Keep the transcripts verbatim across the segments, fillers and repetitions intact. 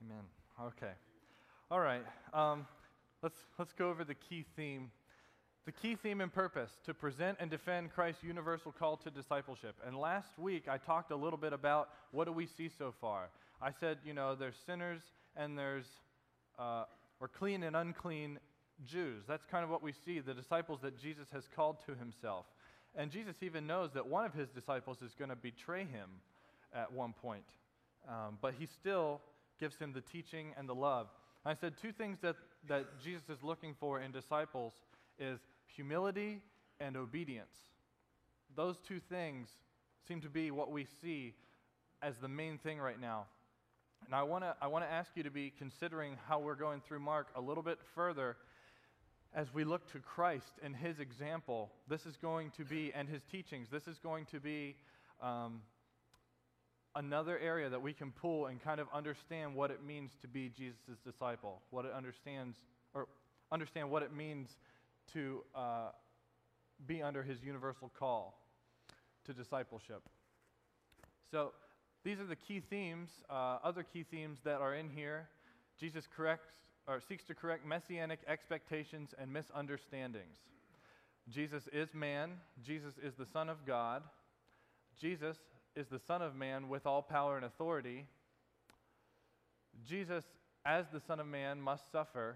Amen. Okay. All right. Um, let's let's go over the key theme. The key theme and purpose: to present and defend Christ's universal call to discipleship. And last week I talked a little bit about what do we see so far. I said, you know, there's sinners and there's uh, or clean and unclean Jews. That's kind of what we see, the disciples that Jesus has called to himself. And Jesus even knows that one of his disciples is going to betray him at one point. Um, but he still gives him the teaching and the love. I said two things that, that Jesus is looking for in disciples is humility and obedience. Those two things seem to be what we see as the main thing right now. And I want to I want to ask you to be considering how we're going through Mark a little bit further as we look to Christ and his example. This is going to be, and his teachings, this is going to be um, another area that we can pull and kind of understand what it means to be Jesus' disciple, what it understands, or understand what it means to uh, be under his universal call to discipleship. So these are the key themes, uh, other key themes that are in here. Jesus corrects or seeks to correct messianic expectations and misunderstandings. Jesus is man. Jesus is the Son of God. Jesus is the Son of Man with all power and authority. Jesus, as the Son of Man, must suffer.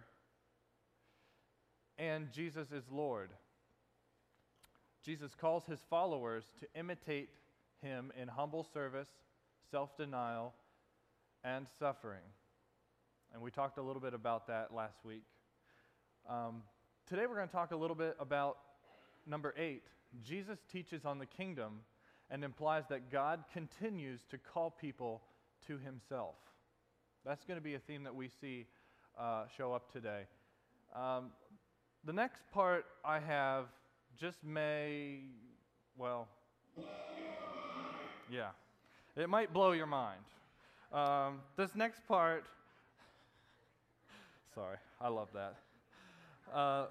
And Jesus is Lord. Jesus calls his followers to imitate him in humble service, self-denial, and suffering. And we talked a little bit about that last week. Um, today we're going to talk a little bit about number eight. Jesus teaches on the kingdom and implies that God continues to call people to himself. That's going to be a theme that we see uh, show up today. Um, the next part I have just may, well, yeah, it might blow your mind. Um, this next part, sorry, I love that. Uh,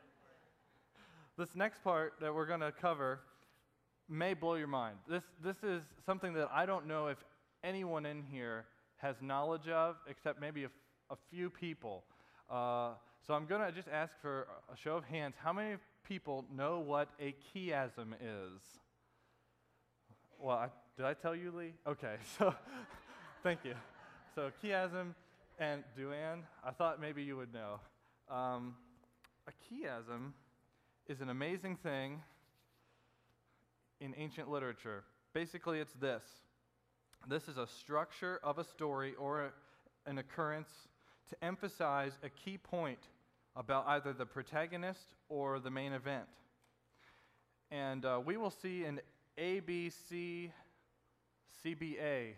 this next part that we're going to cover may blow your mind. This this is something that I don't know if anyone in here has knowledge of, except maybe a, f- a few people. Uh, so I'm going to just ask for a show of hands. How many people know what a chiasm is? Well, I, did I tell you, Lee? Okay, so thank you. So chiasm, and Duane, I thought maybe you would know. Um, a chiasm is an amazing thing in ancient literature. Basically, it's this. This is a structure of a story or a, an occurrence to emphasize a key point about either the protagonist or the main event. And uh, we will see an A B C C B A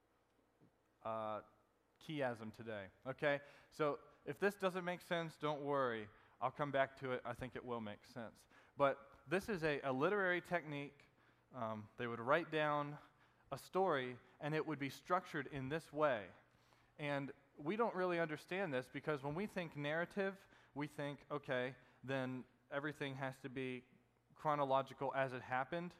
uh, chiasm today, okay? So if this doesn't make sense, don't worry. I'll come back to it. I think it will make sense. But this is a, a literary technique. Um, they would write down a story, and it would be structured in this way. And we don't really understand this because when we think narrative, we think, okay, then everything has to be chronological as it happened.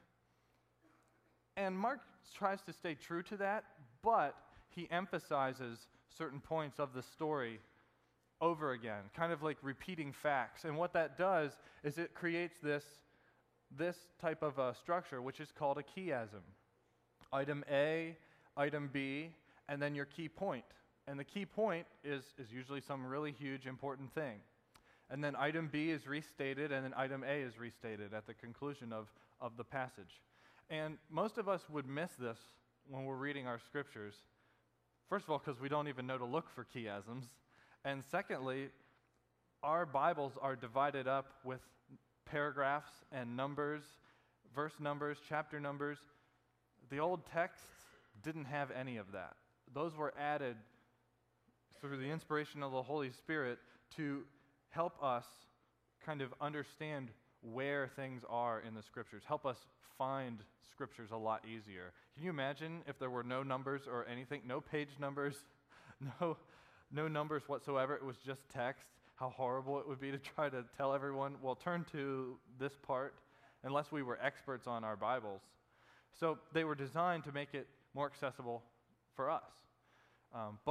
And Mark tries to stay true to that, but he emphasizes certain points of the story over again, kind of like repeating facts. And what that does is it creates this, this type of uh, structure, which is called a chiasm. Item A, item B, and then your key point. And the key point is, is usually some really huge, important thing. And then item B is restated, and then item A is restated at the conclusion of, of the passage. And most of us would miss this when we're reading our scriptures. First of all, because we don't even know to look for chiasms. And secondly, our Bibles are divided up with paragraphs and numbers, verse numbers, chapter numbers. The old texts didn't have any of that. Those were added through the inspiration of the Holy Spirit to help us kind of understand where things are in the scriptures, help us find scriptures a lot easier. Can you imagine if there were no numbers or anything, no page numbers, no no numbers whatsoever, it was just text, how horrible it would be to try to tell everyone, well, turn to this part, unless we were experts on our Bibles. So they were designed to make it more accessible for us. Um, but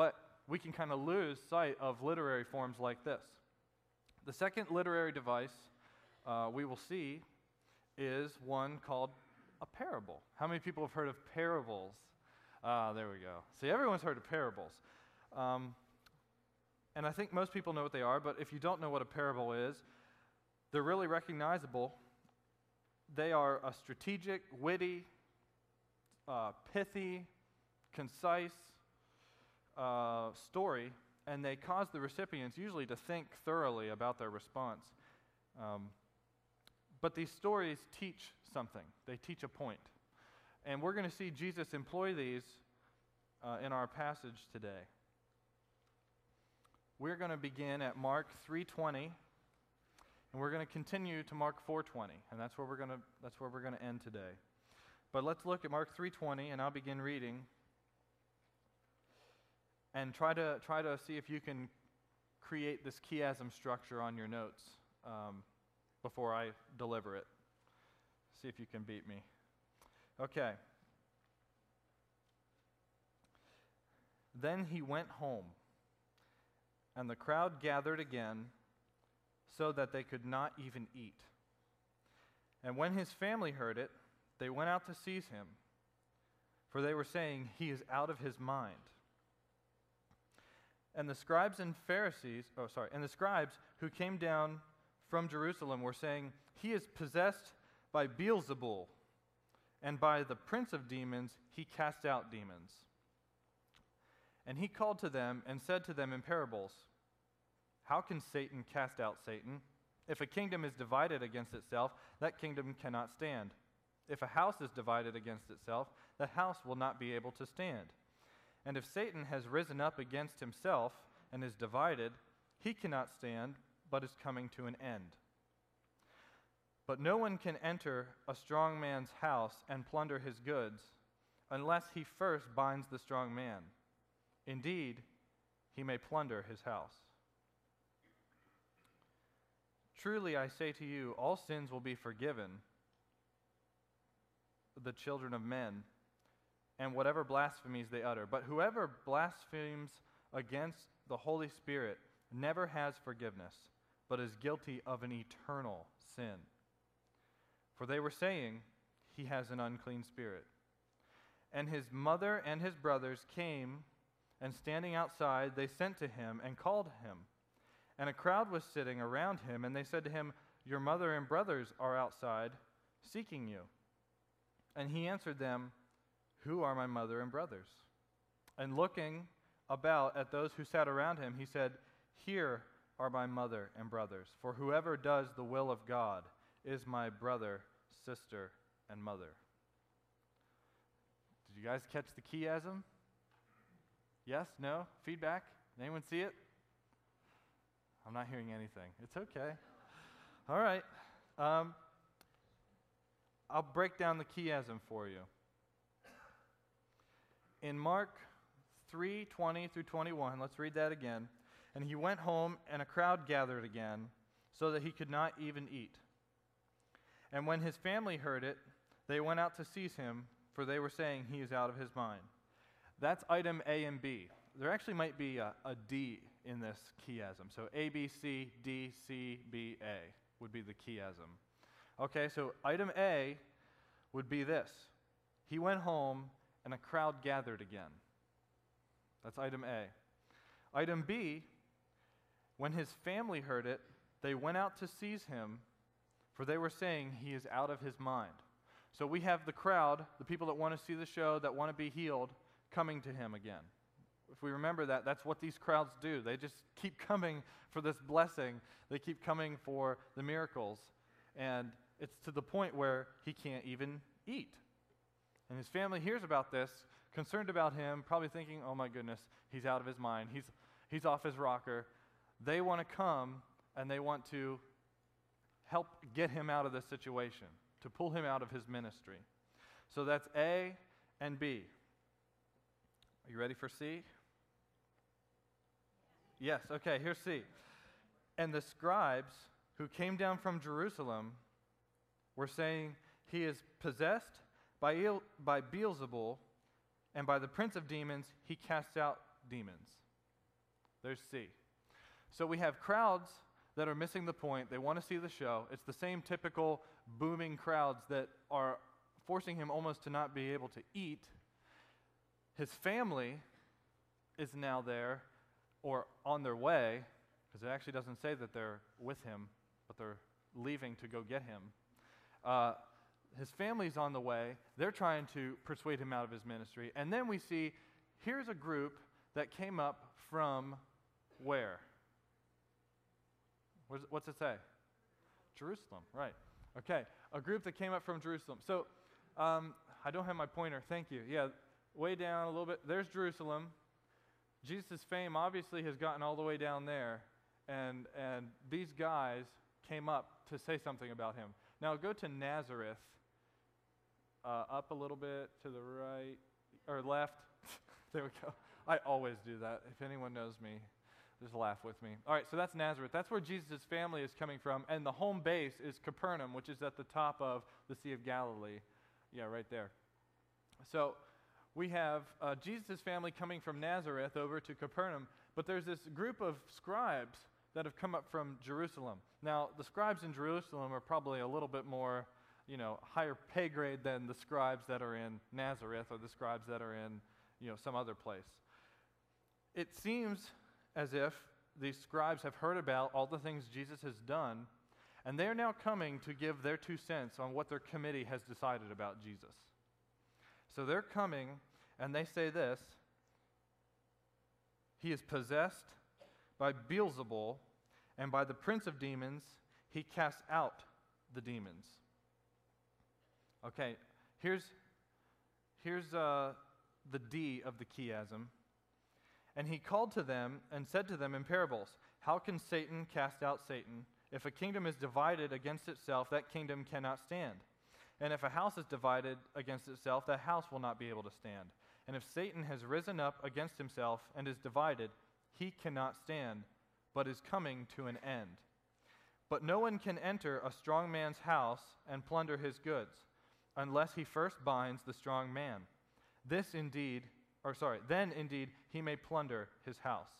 we can kind of lose sight of literary forms like this. The second literary device uh, we will see is one called a parable. How many people have heard of parables? Ah, there we go. See, everyone's heard of parables. Um, and I think most people know what they are, but if you don't know what a parable is, they're really recognizable. They are a strategic, witty, uh, pithy, concise uh, story, and they cause the recipients usually to think thoroughly about their response. Um, but these stories teach something. They teach a point. And we're going to see Jesus employ these uh, in our passage today. We're going to begin at Mark three twenty, and we're going to continue to Mark four twenty, and that's where we're going to that's where we're going to end today. But let's look at Mark three twenty, and I'll begin reading, and try to try to see if you can create this chiasm structure on your notes um, before I deliver it. See if you can beat me. Okay. Then he went home, and the crowd gathered again, so that they could not even eat. And when his family heard it, they went out to seize him, for they were saying, "He is out of his mind." And the scribes and Pharisees, oh sorry, and the scribes who came down from Jerusalem were saying, "He is possessed by Beelzebul, and by the prince of demons he casts out demons." And he called to them and said to them in parables, "How can Satan cast out Satan? If a kingdom is divided against itself, that kingdom cannot stand. If a house is divided against itself, the house will not be able to stand. And if Satan has risen up against himself and is divided, he cannot stand, but is coming to an end. But no one can enter a strong man's house and plunder his goods unless he first binds the strong man. Indeed, he may plunder his house. Truly I say to you, all sins will be forgiven the children of men, and whatever blasphemies they utter. But whoever blasphemes against the Holy Spirit never has forgiveness, but is guilty of an eternal sin. For they were saying, he has an unclean spirit. And his mother and his brothers came, and standing outside, they sent to him and called him. And a crowd was sitting around him, and they said to him, "Your mother and brothers are outside, seeking you." And he answered them, "Who are my mother and brothers?" And looking about at those who sat around him, he said, "Here are my mother and brothers. For whoever does the will of God is my brother, sister, and mother." Did you guys catch the chiasm? Yes? No? Feedback? Anyone see it? I'm not hearing anything. It's okay. All right. Um, I'll break down the chiasm for you. In Mark three twenty through twenty-one, let's read that again. And he went home, and a crowd gathered again, so that he could not even eat. And when his family heard it, they went out to seize him, for they were saying, "He is out of his mind." That's item A and B. There actually might be a, a D in this chiasm. So A, B, C, D, C, B, A would be the chiasm. Okay, so item A would be this. He went home, and a crowd gathered again. That's item A. Item B, when his family heard it, they went out to seize him, for they were saying, "He is out of his mind." So we have the crowd, the people that want to see the show, that want to be healed, coming to him again. If we remember that, that's what these crowds do. They just keep coming for this blessing. They keep coming for the miracles. And it's to the point where he can't even eat. And his family hears about this, concerned about him, probably thinking, "Oh my goodness, he's out of his mind. He's, he's off his rocker." They want to come, and they want to help get him out of this situation, to pull him out of his ministry. So that's A and B. Are you ready for C? Yes, okay, here's C. And the scribes who came down from Jerusalem were saying, "He is possessed by, Il- by Beelzebul, and by the prince of demons he casts out demons." There's C. So we have crowds that are missing the point. They want to see the show. It's the same typical booming crowds that are forcing him almost to not be able to eat. His family is now there or on their way, because it actually doesn't say that they're with him, but they're leaving to go get him. Uh, his family's on the way. They're trying to persuade him out of his ministry. And then we see, here's a group that came up from where? What's it say? Jerusalem, right. Okay, a group that came up from Jerusalem. So, um, I don't have my pointer, thank you. Yeah, way down a little bit, there's Jerusalem. Jesus' fame obviously has gotten all the way down there, and, and these guys came up to say something about him. Now go to Nazareth, uh, up a little bit to the right, or left. There we go. I always do that. If anyone knows me, just laugh with me. All right, so that's Nazareth. That's where Jesus' family is coming from, and the home base is Capernaum, which is at the top of the Sea of Galilee. Yeah, right there. So we have uh, Jesus' family coming from Nazareth over to Capernaum, but there's this group of scribes that have come up from Jerusalem. Now, the scribes in Jerusalem are probably a little bit more, you know, higher pay grade than the scribes that are in Nazareth or the scribes that are in, you know, some other place. It seems as if these scribes have heard about all the things Jesus has done, and they're now coming to give their two cents on what their committee has decided about Jesus. So they're coming, and they say this: he is possessed by Beelzebul, and by the prince of demons, he casts out the demons. Okay, here's, here's uh, the D of the chiasm. And he called to them and said to them in parables, how can Satan cast out Satan? If a kingdom is divided against itself, that kingdom cannot stand. And if a house is divided against itself, that house will not be able to stand. And if Satan has risen up against himself and is divided, he cannot stand, but is coming to an end. But no one can enter a strong man's house and plunder his goods, unless he first binds the strong man. This indeed, or sorry, then indeed he may plunder his house.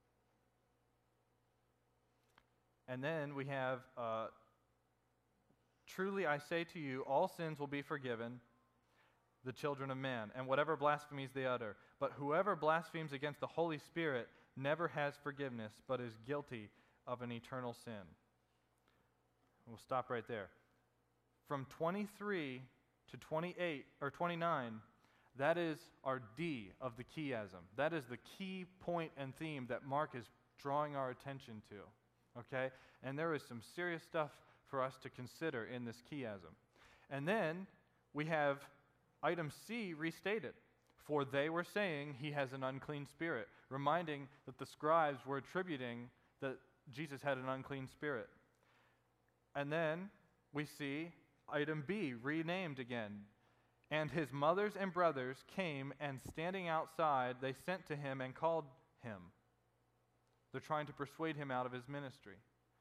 And then we have, uh, truly I say to you, all sins will be forgiven the children of man, and whatever blasphemies they utter. But whoever blasphemes against the Holy Spirit never has forgiveness, but is guilty of an eternal sin. We'll stop right there. From twenty-three to twenty-eight, or twenty-nine, that is our D of the chiasm. That is the key point and theme that Mark is drawing our attention to. Okay? And there is some serious stuff for us to consider in this chiasm. And then we have item C restated. For they were saying he has an unclean spirit, reminding that the scribes were attributing that Jesus had an unclean spirit. And then we see item B renamed again. And his mothers and brothers came, and standing outside, they sent to him and called him. They're trying to persuade him out of his ministry.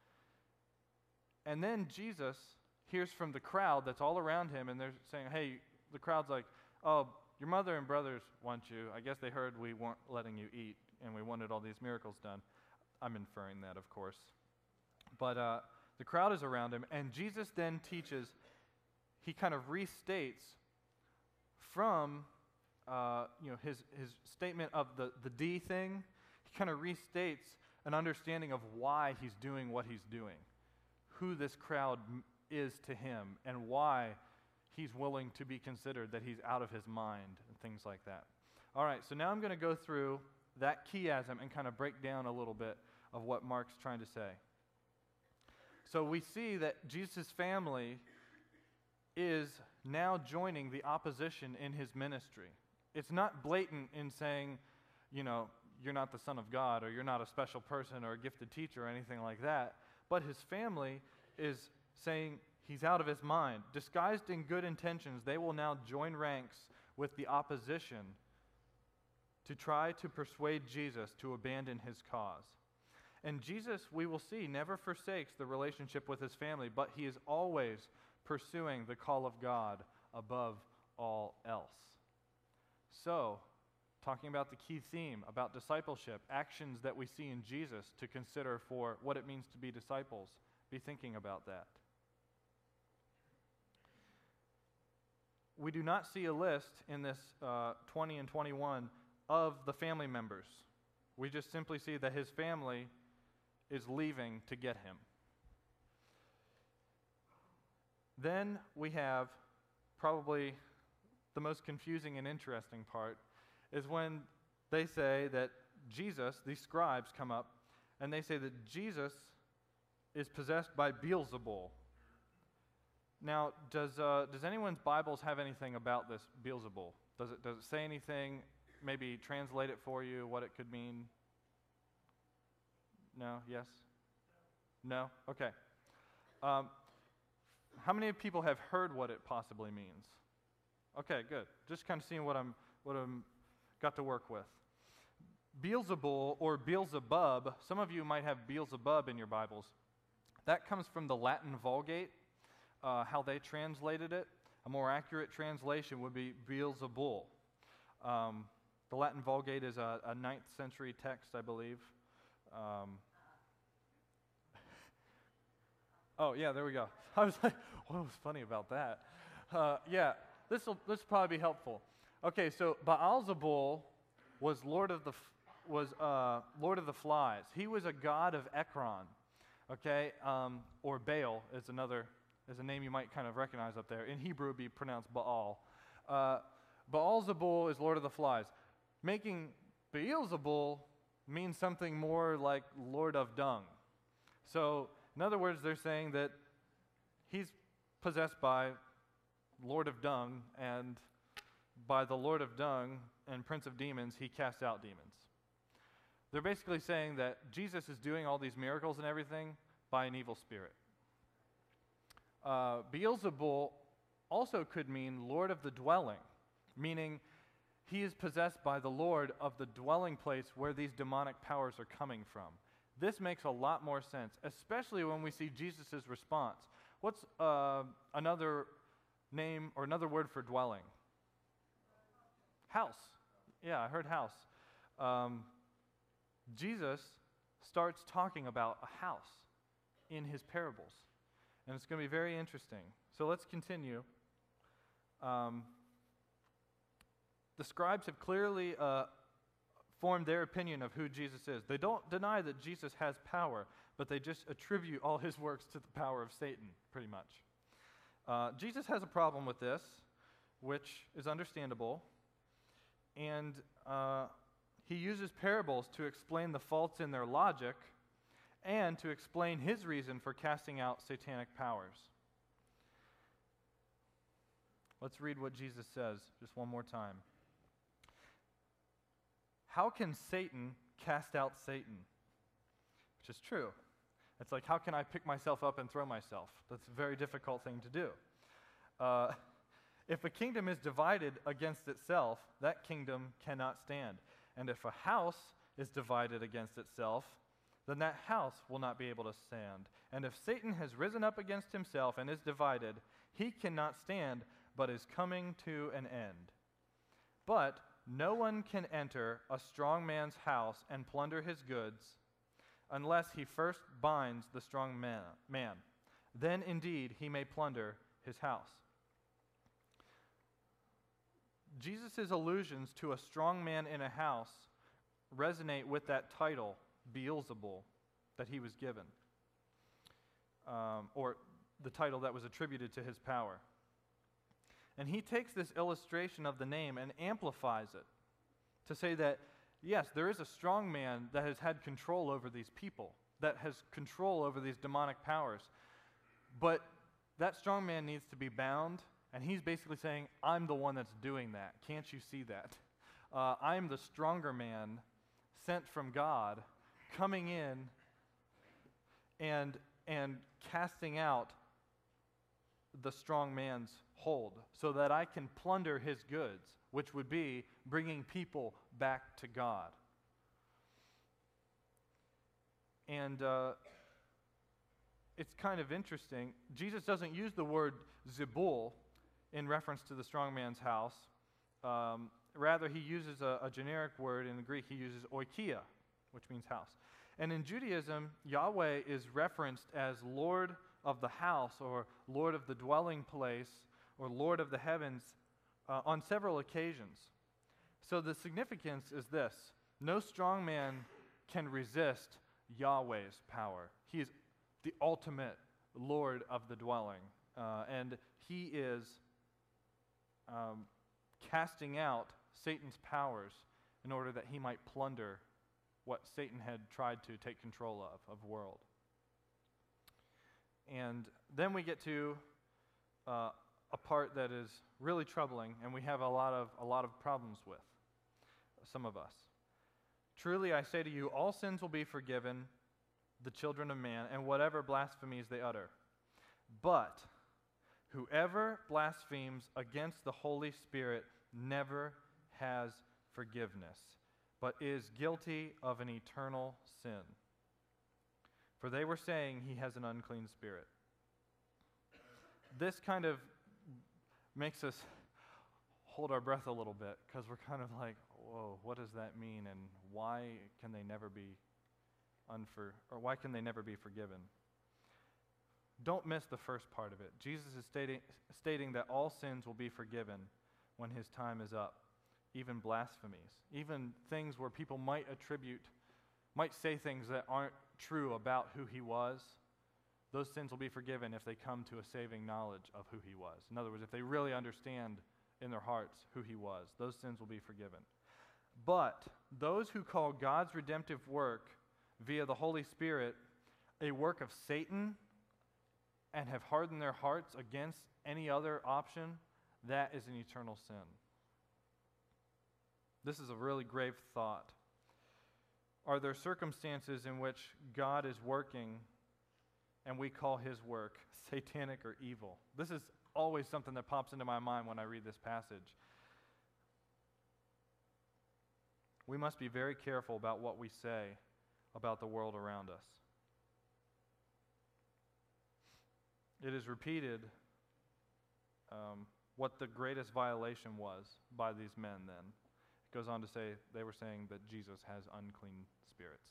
And then Jesus hears from the crowd that's all around him, and they're saying, hey, the crowd's like, oh, your mother and brothers want you. I guess they heard we weren't letting you eat, and we wanted all these miracles done. I'm inferring that, of course. But uh, the crowd is around him, and Jesus then teaches, he kind of restates from uh, you know, his, his statement of the, the D thing. He kind of restates an understanding of why he's doing what he's doing, who this crowd m- is to him, and why he's willing to be considered that he's out of his mind, and things like that. All right, so now I'm going to go through that chiasm and kind of break down a little bit of what Mark's trying to say. So we see that Jesus' family is now joining the opposition in his ministry. It's not blatant in saying, you know, you're not the Son of God, or you're not a special person or a gifted teacher or anything like that, but his family is saying he's out of his mind. Disguised in good intentions, they will now join ranks with the opposition to try to persuade Jesus to abandon his cause. And Jesus, we will see, never forsakes the relationship with his family, but he is always pursuing the call of God above all else. So, talking about the key theme about discipleship, actions that we see in Jesus to consider for what it means to be disciples. Be thinking about that. We do not see a list in this uh, twenty and twenty-one of the family members. We just simply see that his family is leaving to get him. Then we have probably the most confusing and interesting part is when they say that Jesus, these scribes come up, and they say that Jesus is possessed by Beelzebul. Now, does uh, does anyone's Bibles have anything about this Beelzebul? Does it does it say anything? Maybe translate it for you, what it could mean? No? Yes? No? Okay. Um, how many people have heard what it possibly means? Okay, good. Just kind of seeing what I'm what I'm got to work with. Beelzebul or Beelzebub. Some of you might have Beelzebub in your Bibles. That comes from the Latin Vulgate. Uh, how they translated it. A more accurate translation would be Beelzebul. Um, the Latin Vulgate is a, a ninth century text, I believe. Um, oh, yeah, there we go. I was like, what was funny about that? Uh, yeah, this will this will probably be helpful. Okay, so Baalzebul was Lord of the was uh, Lord of the Flies. He was a god of Ekron. Okay, um, or Baal is another. is a name you might kind of recognize up there. In Hebrew, it would be pronounced Baal. Uh, Baalzebul is Lord of the Flies. Making Beelzebul means something more like Lord of Dung. So, in other words, they're saying that he's possessed by Lord of Dung, and by the Lord of Dung and Prince of Demons, he casts out demons. They're basically saying that Jesus is doing all these miracles and everything by an evil spirit. Uh, Beelzebul also could mean Lord of the dwelling, meaning he is possessed by the Lord of the dwelling place where these demonic powers are coming from. This makes a lot more sense, especially when we see Jesus' response. What's uh, another name or another word for dwelling? House. Yeah, I heard house. Um, Jesus starts talking about a house in his parables. And it's going to be very interesting. So let's continue. Um, the scribes have clearly uh, formed their opinion of who Jesus is. They don't deny that Jesus has power, but they just attribute all his works to the power of Satan, pretty much. Uh, Jesus has a problem with this, which is understandable. And uh, he uses parables to explain the faults in their logic and to explain his reason for casting out satanic powers. Let's read what Jesus says just one more time. How can Satan cast out Satan? Which is true. It's like, how can I pick myself up and throw myself? That's a very difficult thing to do. Uh, if a kingdom is divided against itself, that kingdom cannot stand. And if a house is divided against itself, then that house will not be able to stand. And if Satan has risen up against himself and is divided, he cannot stand, but is coming to an end. But no one can enter a strong man's house and plunder his goods unless he first binds the strong man. man. Then indeed he may plunder his house. Jesus' allusions to a strong man in a house resonate with that title, Beelzebul, that he was given, um, or the title that was attributed to his power. And he takes this illustration of the name and amplifies it to say that, yes, there is a strong man that has had control over these people, that has control over these demonic powers, but that strong man needs to be bound, and he's basically saying, I'm the one that's doing that. Can't you see that? Uh, I'm the stronger man sent from God, coming in and, and casting out the strong man's hold so that I can plunder his goods, which would be bringing people back to God. And uh, it's kind of interesting. Jesus doesn't use the word Zebul in reference to the strong man's house. Um, Rather, he uses a, a generic word in the Greek. He uses oikia, which means house. And in Judaism, Yahweh is referenced as Lord of the house, or Lord of the dwelling place, or Lord of the heavens uh, on several occasions. So the significance is this: no strong man can resist Yahweh's power. He is the ultimate Lord of the dwelling, uh, and he is um, casting out Satan's powers in order that he might plunder what Satan had tried to take control of, of the world. And then we get to uh, a part that is really troubling, and we have a lot of a lot of problems with, some of us. Truly I say to you, all sins will be forgiven the children of man, and whatever blasphemies they utter. But whoever blasphemes against the Holy Spirit never has forgiveness, but is guilty of an eternal sin. For they were saying he has an unclean spirit. This kind of makes us hold our breath a little bit, because we're kind of like, whoa, what does that mean, and why can they never be unfor- or why can they never be forgiven? Don't miss the first part of it. Jesus is stating, stating that all sins will be forgiven when his time is up, even blasphemies, even things where people might attribute, might say things that aren't true about who he was. Those sins will be forgiven if they come to a saving knowledge of who he was. In other words, if they really understand in their hearts who he was, those sins will be forgiven. But those who call God's redemptive work via the Holy Spirit a work of Satan and have hardened their hearts against any other option, that is an eternal sin. This is a really grave thought. Are there circumstances in which God is working and we call his work satanic or evil? This is always something that pops into my mind when I read this passage. We must be very careful about what we say about the world around us. It is repeated um, what the greatest violation was by these men then. It goes on to say they were saying that Jesus has unclean spirits.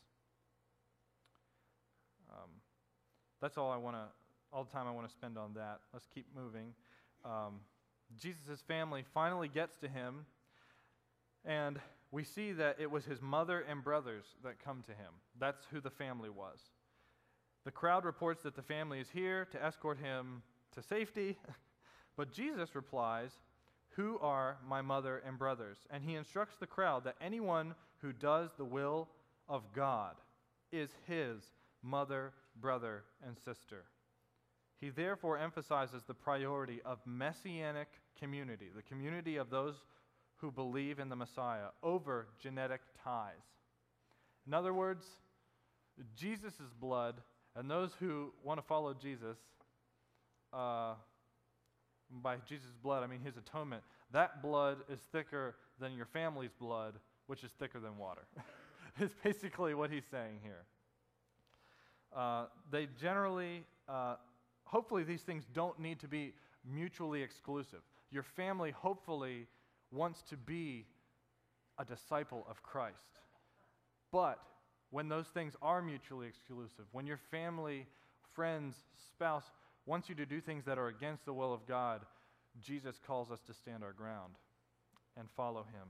Um, that's all I want to, all the time I want to spend on that. Let's keep moving. Um, Jesus' family finally gets to him, and we see that it was his mother and brothers that come to him. That's who the family was. The crowd reports that the family is here to escort him to safety, but Jesus replies, "Who are my mother and brothers?" And he instructs the crowd that anyone who does the will of God is his mother, brother, and sister. He therefore emphasizes the priority of messianic community, the community of those who believe in the Messiah, over genetic ties. In other words, Jesus' blood, and those who want to follow Jesus, uh, by Jesus' blood, I mean his atonement, that blood is thicker than your family's blood, which is thicker than water. It's basically what he's saying here. Uh, they generally, uh, hopefully these things don't need to be mutually exclusive. Your family hopefully wants to be a disciple of Christ. But when those things are mutually exclusive, when your family, friends, spouse wants you to do things that are against the will of God, Jesus calls us to stand our ground and follow him.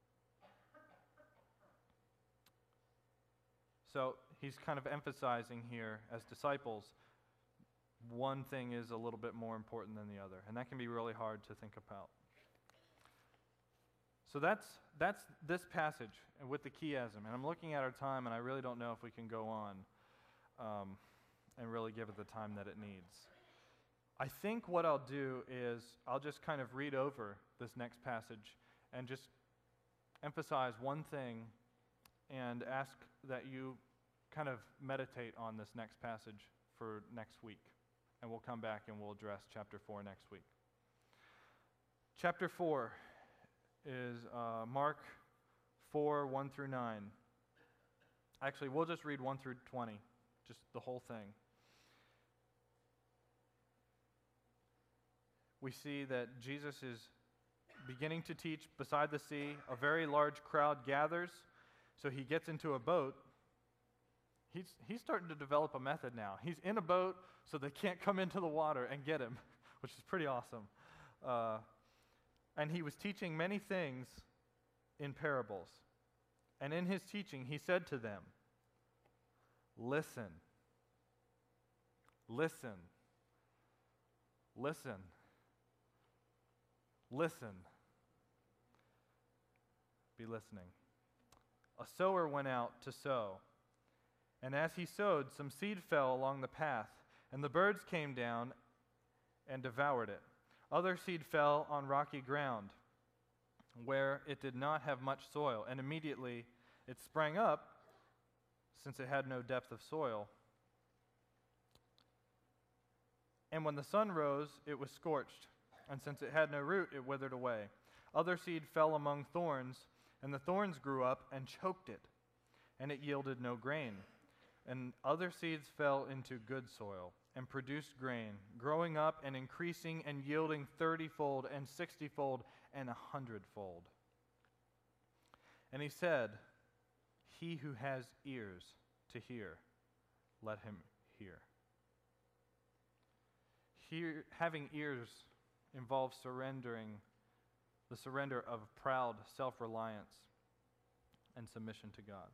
So he's kind of emphasizing here, as disciples, one thing is a little bit more important than the other, and that can be really hard to think about. So that's that's this passage with the chiasm, and I'm looking at our time, and I really don't know if we can go on um, and really give it the time that it needs. I think what I'll do is I'll just kind of read over this next passage and just emphasize one thing and ask that you kind of meditate on this next passage for next week. And we'll come back and we'll address chapter four next week. Chapter four is uh, Mark four, one through nine. Actually, we'll just read one through twenty, just the whole thing. We see that Jesus is beginning to teach beside the sea. A very large crowd gathers, so he gets into a boat. He's, he's starting to develop a method now. He's in a boat so they can't come into the water and get him, which is pretty awesome. Uh, and he was teaching many things in parables. And in his teaching, he said to them, listen, listen, listen, listen. Be listening. A sower went out to sow. And as he sowed, some seed fell along the path, and the birds came down and devoured it. Other seed fell on rocky ground, where it did not have much soil, and immediately it sprang up, since it had no depth of soil. And when the sun rose, it was scorched, and since it had no root, it withered away. Other seed fell among thorns, and the thorns grew up and choked it, and it yielded no grain. And other seeds fell into good soil and produced grain, growing up and increasing and yielding thirty-fold and sixty-fold and a hundredfold. And he said, he who has ears to hear, let him hear. Hear having ears involves surrendering, the surrender of proud self-reliance and submission to God.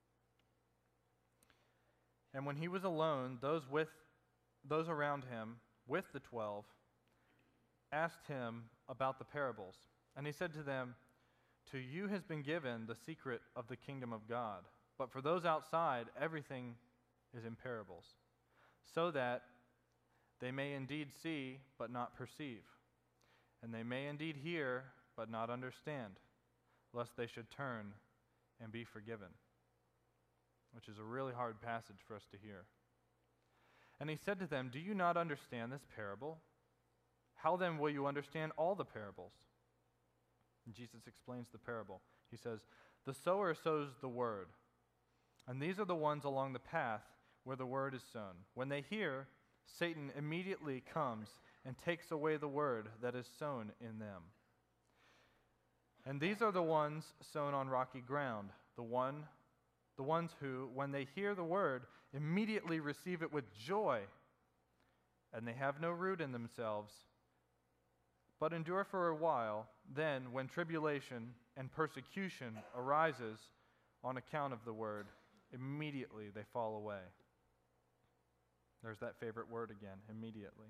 And when he was alone, those with those around him, with the twelve, asked him about the parables. And he said to them, to you has been given the secret of the kingdom of God, but for those outside, everything is in parables, so that they may indeed see, but not perceive, and they may indeed hear, but not understand, lest they should turn and be forgiven. Which is a really hard passage for us to hear. And he said to them, do you not understand this parable? How then will you understand all the parables? And Jesus explains the parable. He says, the sower sows the word, and these are the ones along the path where the word is sown. When they hear, Satan immediately comes and takes away the word that is sown in them. And these are the ones sown on rocky ground, the one The ones who, when they hear the word, immediately receive it with joy, and they have no root in themselves, but endure for a while. Then, when tribulation and persecution arises on account of the word, immediately they fall away. There's that favorite word again, immediately.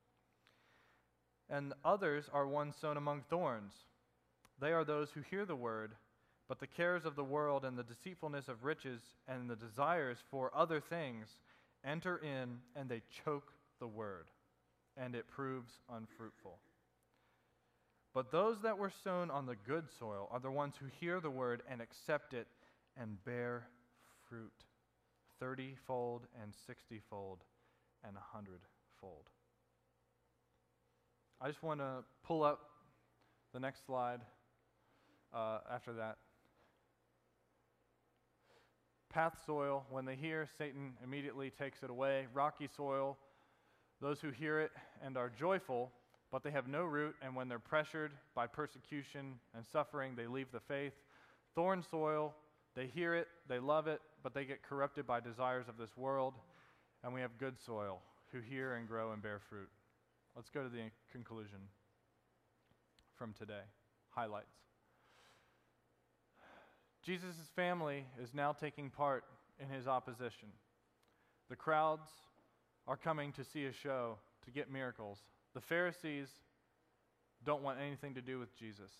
And others are ones sown among thorns. They are those who hear the word, but the cares of the world and the deceitfulness of riches and the desires for other things enter in, and they choke the word, and it proves unfruitful. But those that were sown on the good soil are the ones who hear the word and accept it and bear fruit, thirty-fold and sixty-fold and a hundred-fold. I just want to pull up the next slide uh, after that. Path soil, when they hear, Satan immediately takes it away. Rocky soil, those who hear it and are joyful, but they have no root, and when they're pressured by persecution and suffering, they leave the faith. Thorn soil, they hear it, they love it, but they get corrupted by desires of this world. And we have good soil, who hear and grow and bear fruit. Let's go to the conclusion from today. Highlights. Jesus' family is now taking part in his opposition. The crowds are coming to see a show, to get miracles. The Pharisees don't want anything to do with Jesus.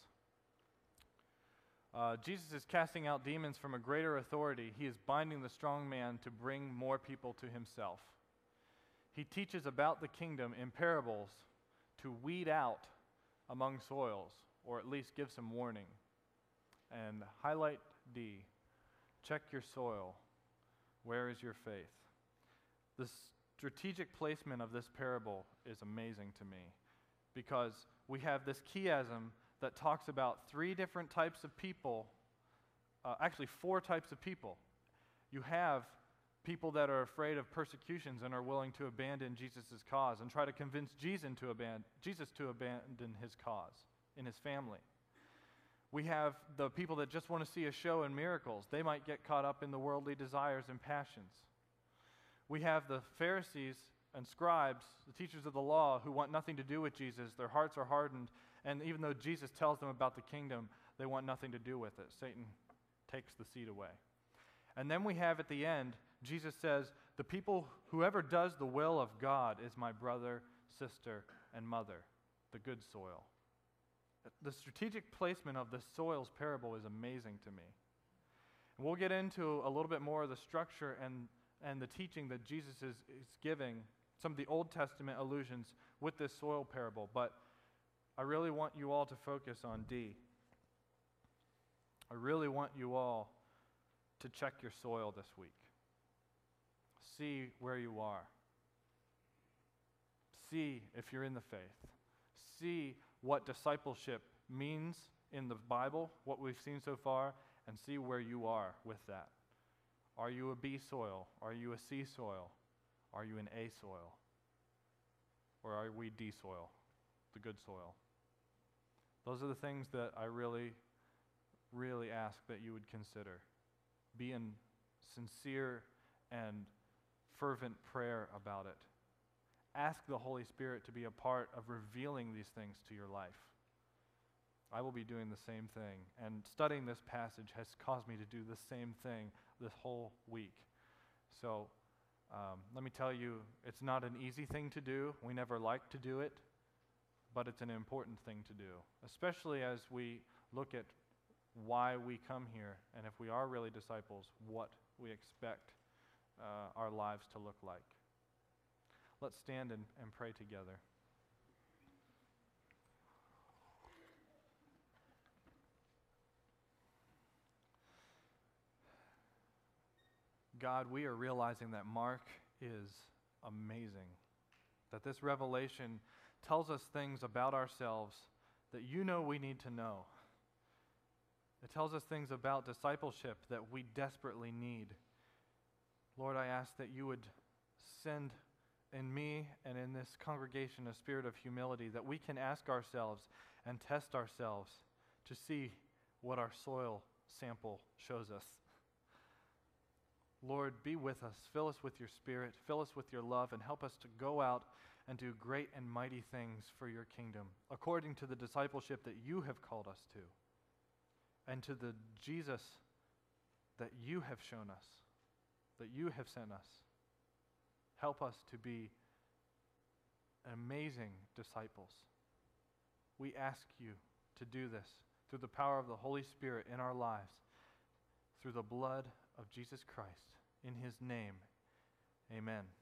Uh, Jesus is casting out demons from a greater authority. He is binding the strong man to bring more people to himself. He teaches about the kingdom in parables to weed out among soils, or at least give some warning. And highlight D, check your soil. Where is your faith? The strategic placement of this parable is amazing to me, because we have this chiasm that talks about three different types of people, uh, actually four types of people. You have people that are afraid of persecutions and are willing to abandon Jesus' cause and try to convince Jesus to abandon, Jesus to abandon his cause in his family. We have the people that just want to see a show and miracles. They might get caught up in the worldly desires and passions. We have the Pharisees and scribes, the teachers of the law, who want nothing to do with Jesus. Their hearts are hardened, and even though Jesus tells them about the kingdom, they want nothing to do with it. Satan takes the seed away. And then we have at the end, Jesus says, the people, whoever does the will of God is my brother, sister, and mother, the good soil. The strategic placement of the soils parable is amazing to me. And we'll get into a little bit more of the structure and, and the teaching that Jesus is, is giving, some of the Old Testament allusions with this soil parable, but I really want you all to focus on D. I really want you all to check your soil this week. See where you are. See if you're in the faith. See what discipleship means in the Bible, what we've seen so far, and see where you are with that. Are you a B soil? Are you a C soil? Are you an A soil? Or are we D soil, the good soil? Those are the things that I really, really ask that you would consider. Be in sincere and fervent prayer about it. Ask the Holy Spirit to be a part of revealing these things to your life. I will be doing the same thing, and studying this passage has caused me to do the same thing this whole week. So um, let me tell you, it's not an easy thing to do. We never like to do it, but it's an important thing to do, especially as we look at why we come here, and if we are really disciples, what we expect uh, our lives to look like. Let's stand and, and pray together. God, we are realizing that Mark is amazing, that this revelation tells us things about ourselves that you know we need to know. It tells us things about discipleship that we desperately need. Lord, I ask that you would send in me and in this congregation a spirit of humility, that we can ask ourselves and test ourselves to see what our soil sample shows us. Lord, be with us. Fill us with your Spirit. Fill us with your love, and help us to go out and do great and mighty things for your kingdom, according to the discipleship that you have called us to, and to the Jesus that you have shown us, that you have sent us. Help us to be amazing disciples. We ask you to do this through the power of the Holy Spirit in our lives, through the blood of Jesus Christ. In his name, amen.